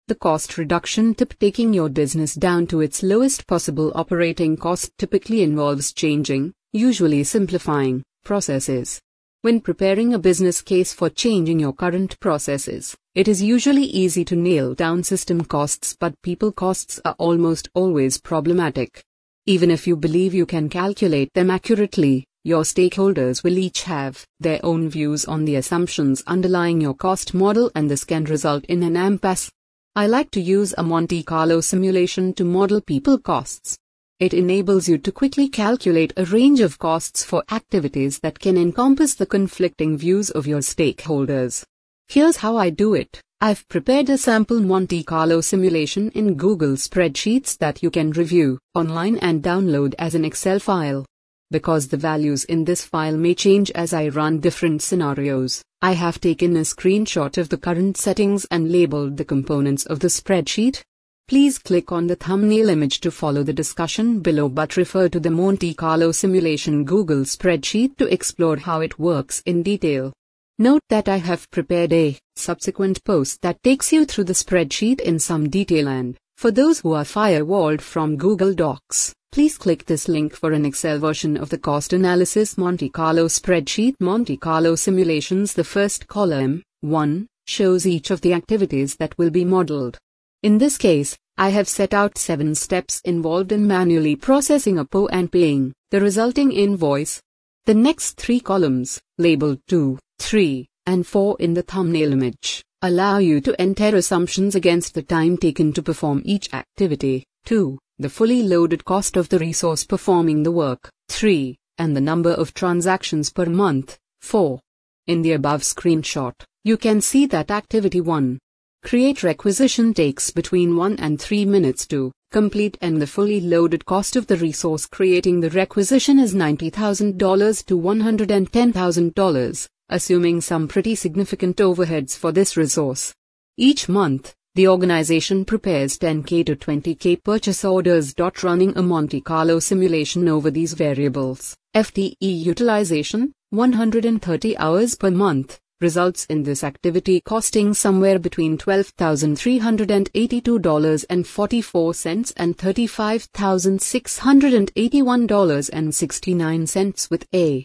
The cost reduction tip: taking your business down to its lowest possible operating cost typically involves changing, usually simplifying, processes. When preparing a business case for changing your current processes, it is usually easy to nail down system costs, but people costs are almost always problematic. Even if you believe you can calculate them accurately, your stakeholders will each have their own views on the assumptions underlying your cost model, and this can result in an impasse. I like to use a Monte Carlo simulation to model people costs. It enables you to quickly calculate a range of costs for activities that can encompass the conflicting views of your stakeholders. Here's how I do it. I've prepared a sample Monte Carlo simulation in Google Spreadsheets that you can review online and download as an Excel file. Because the values in this file may change as I run different scenarios, I have taken a screenshot of the current settings and labeled the components of the spreadsheet. Please click on the thumbnail image to follow the discussion below, but refer to the Monte Carlo simulation Google Spreadsheet to explore how it works in detail. Note that I have prepared a subsequent post that takes you through the spreadsheet in some detail, and for those who are firewalled from Google Docs, please click this link for an Excel version of the cost analysis Monte Carlo spreadsheet. Monte Carlo simulations. The first column, 1, shows each of the activities that will be modeled. In this case, I have set out 7 steps involved in manually processing a PO and paying the resulting invoice. The next 3 columns, labeled 2, 3, and 4 in the thumbnail image, allow you to enter assumptions against the time taken to perform each activity. 2. The fully loaded cost of the resource performing the work. 3. And the number of transactions per month. 4. In the above screenshot, you can see that activity 1, create requisition, takes between 1 and 3 minutes to complete, and the fully loaded cost of the resource creating the requisition is $90,000 to $110,000, assuming some pretty significant overheads for this resource. Each month, the organization prepares 10K to 20K purchase orders. Running a Monte Carlo simulation over these variables, FTE utilization, 130 hours per month, results in this activity costing somewhere between $12,382.44 and $35,681.69 with a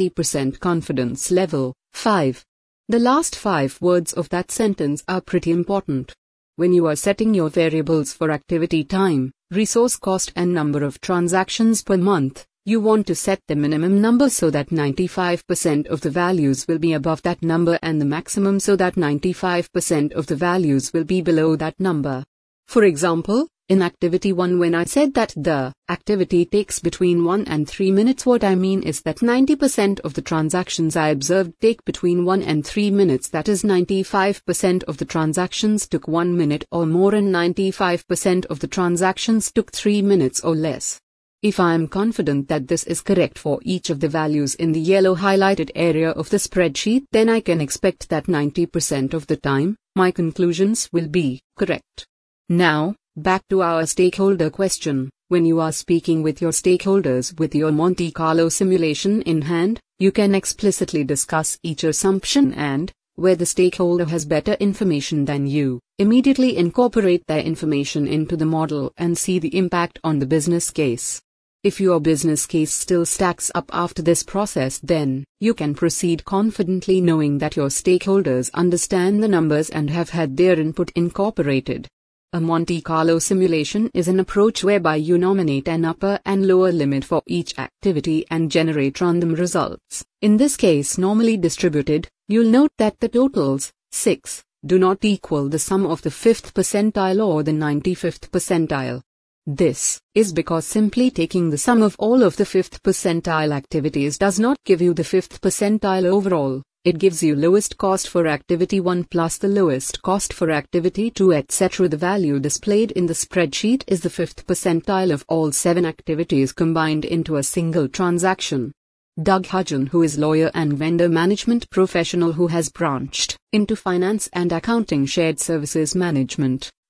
90% confidence level. 5. The last 5 words of that sentence are pretty important. When you are setting your variables for activity time, resource cost, and number of transactions per month, you want to set the minimum number so that 95% of the values will be above that number, and the maximum so that 95% of the values will be below that number. For example, in activity 1, when I said that the activity takes between 1 and 3 minutes, what I mean is that 90% of the transactions I observed take between 1 and 3 minutes. That is, 95% of the transactions took 1 minute or more, and 95% of the transactions took 3 minutes or less. If I am confident that this is correct for each of the values in the yellow highlighted area of the spreadsheet, then I can expect that 90% of the time, my conclusions will be correct. Now, back to our stakeholder question. When you are speaking with your stakeholders with your Monte Carlo simulation in hand, you can explicitly discuss each assumption and, where the stakeholder has better information than you, immediately incorporate their information into the model and see the impact on the business case. If your business case still stacks up after this process, then you can proceed confidently knowing that your stakeholders understand the numbers and have had their input incorporated. A Monte Carlo simulation is an approach whereby you nominate an upper and lower limit for each activity and generate random results. In this case, normally distributed, you'll note that the totals, 6, do not equal the sum of the 5th percentile or the 95th percentile. This is because simply taking the sum of all of the 5th percentile activities does not give you the 5th percentile overall. It gives you lowest cost for activity 1 plus the lowest cost for activity 2, etc. The value displayed in the spreadsheet is the 5th percentile of all 7 activities combined into a single transaction. Doug Hudgen, who is lawyer and vendor management professional who has branched into finance and accounting shared services management,